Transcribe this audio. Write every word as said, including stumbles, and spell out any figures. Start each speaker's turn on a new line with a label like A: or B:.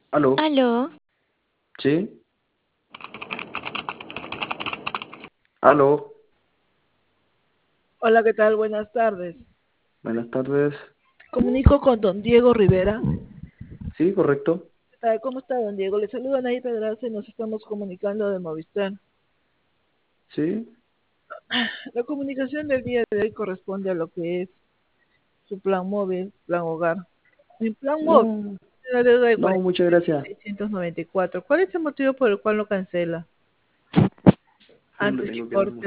A: ¿Aló?
B: Aló,
A: ¿Sí? ¿Aló?
C: Hola, ¿qué tal? Buenas tardes.
A: Buenas tardes.
C: Comunico con don Diego Rivera.
A: Sí, correcto.
C: ¿Qué tal? ¿Cómo está, don Diego? Le saluda Nay Pedraza y nos estamos comunicando de Movistar.
A: Sí.
C: La comunicación del día de hoy corresponde a lo que es su plan móvil, plan hogar. En plan móvil,
A: No,
C: la deuda de
A: no,
C: cuarenta y
A: muchas
C: tres mil
A: gracias.
C: seiscientos noventa y cuatro. ¿Cuál es el motivo por el cual lo cancela?
A: No le
C: Antes
A: tengo que dar
C: importe
A: mucho.